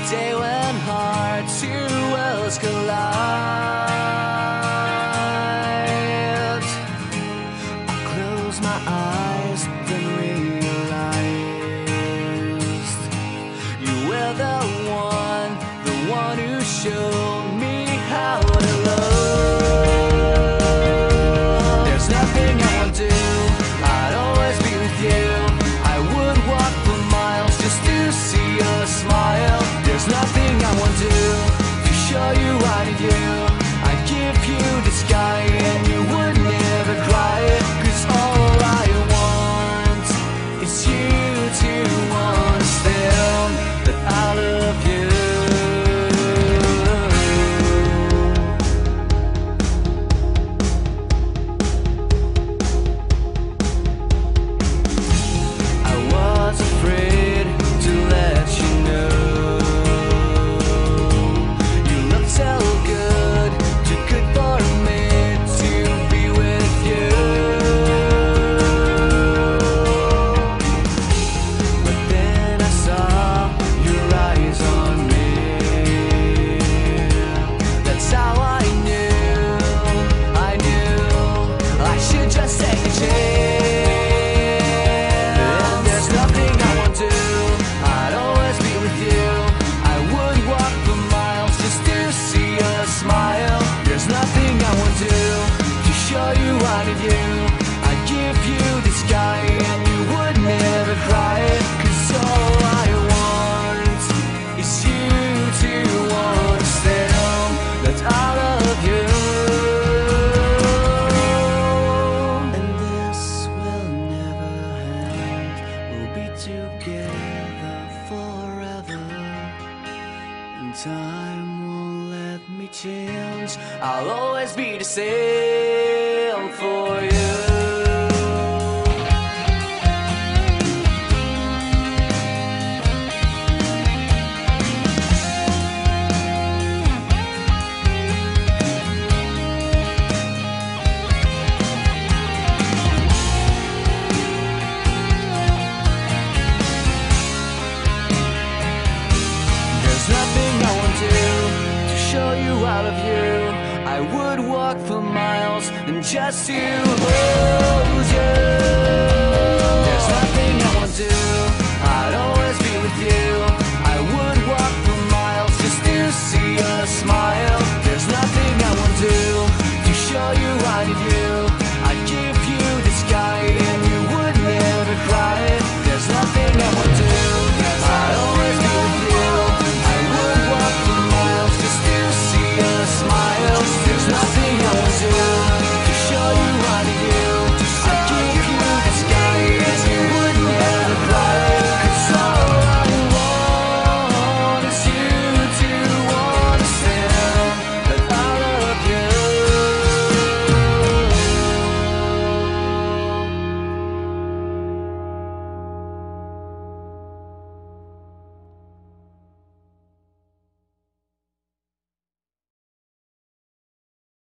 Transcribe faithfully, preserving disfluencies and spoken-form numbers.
day when hearts two worlds collide. I close my eyes, then realized you were the one, the one who showed me how to love. There's nothing I won't do, I'd always be with you. I would walk for miles just to see your smile. There's nothing I won't do to show you I need you. I'd give you the sky and you would never cry. Cause all I want is you to understand that I love you. I was afraid to let you know. You look so good, too good for me to be with you. But then I saw your eyes on me. That's how I knew, I knew I should just take a chance. There's nothing I won't do, I'd always be with you. I would walk for miles just to see your smile. There's nothing I won't do to show you I need you. I'd give you the sky and you would never cry. Cause all I want is you to understand that I love you. And this will never end, we'll be together forever. And time won't let me change, I'll always be the same for you. There's nothing I won't do to show you I love you. I would walk for miles and just to hold you. There's nothing I won't do, I'd always be with you. I would walk for miles just to see your smile.